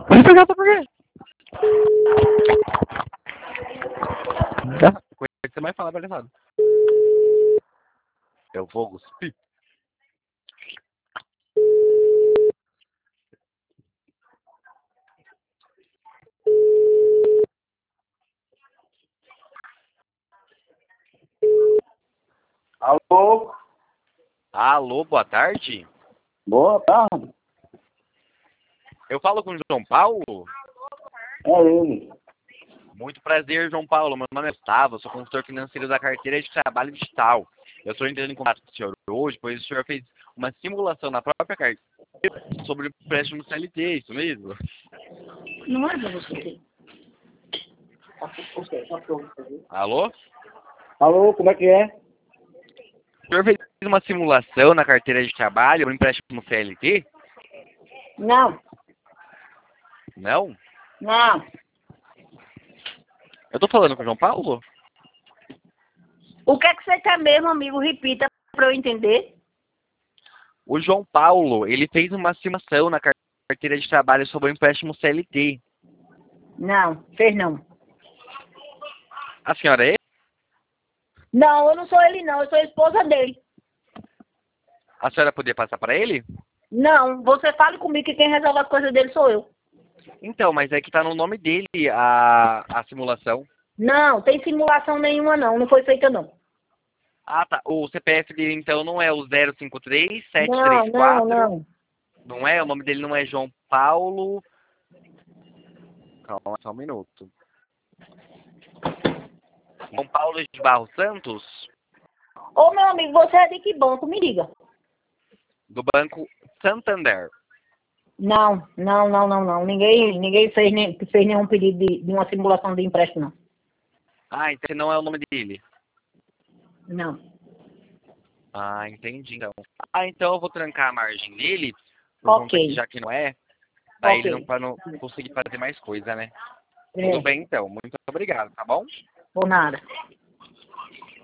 Obrigado por quê? Coisa que você mais fala, palhaçada. Eu vou cuspir. Alô? Alô, boa tarde. Boa tarde. Eu falo com o João Paulo? É ele. Muito prazer, João Paulo. Meu nome é Gustavo, eu sou consultor financeiro da carteira de trabalho digital. Eu estou entrando em contato com o senhor hoje, pois o senhor fez uma simulação na própria carteira sobre o empréstimo CLT, isso mesmo? Não é pra você. Alô? Alô, como é que é? O senhor fez uma simulação na carteira de trabalho sobre o empréstimo CLT? Não, Não? não. Eu tô falando com o João Paulo? O que é que você quer mesmo, amigo? Repita pra eu entender. O João Paulo, ele fez uma simulação na carteira de trabalho sobre o empréstimo CLT. Não, fez não. A senhora é ele? Não, eu não sou ele não, eu sou a esposa dele. A senhora poderia passar para ele? Não, você fale comigo que quem resolve as coisas dele sou eu. Então, mas é que tá no nome dele a simulação. Não, tem simulação nenhuma não, não foi feita não. Ah, tá. O CPF dele, então, não é o Não, 053734. não, não. Não é? O nome dele não é João Paulo. Calma, só um minuto. João Paulo de Barros Santos, Ô meu amigo, você é de que banco? Me diga. do Banco Santander. Não, não, não, não, não. Ninguém fez nenhum pedido de uma simulação de empréstimo, não. Ah, então não é o nome dele. Não. Ah, entendi, então. Ah, então eu vou trancar a margem dele, por conta que Ok. já que não é, pra ele Ok. para não conseguir fazer mais coisa, né? É, Tudo bem, então. Muito obrigado, tá bom? por nada.